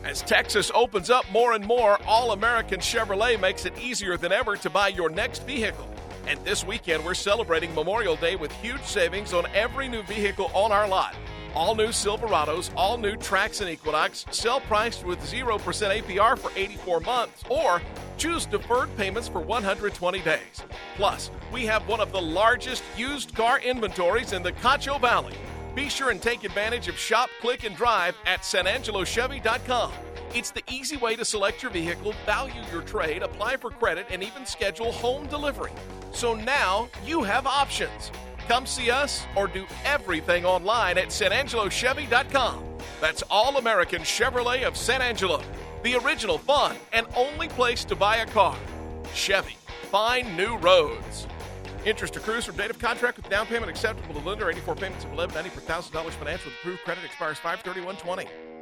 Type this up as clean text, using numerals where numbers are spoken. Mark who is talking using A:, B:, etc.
A: As Texas opens up more and more, All-American Chevrolet makes it easier than ever to buy your next vehicle. And this weekend, we're celebrating Memorial Day with huge savings on every new vehicle on our lot. All new Silverados, all new Trax and Equinox, sell priced with 0% APR for 84 months, or choose deferred payments for 120 days. Plus, we have one of the largest used car inventories in the Cacho Valley. Be sure and take advantage of Shop, Click, and Drive at SanAngeloChevy.com. It's the easy way to select your vehicle, value your trade, apply for credit, and even schedule home delivery. So now you have options. Come see us or do everything online at SanAngeloChevy.com. That's All-American Chevrolet of San Angelo, the original fun and only place to buy a car. Chevy, find new roads. Interest accrues from date of contract with down payment acceptable to lender. 84 payments of $11.90 per $1,000 financial with approved credit expires 5/31/20.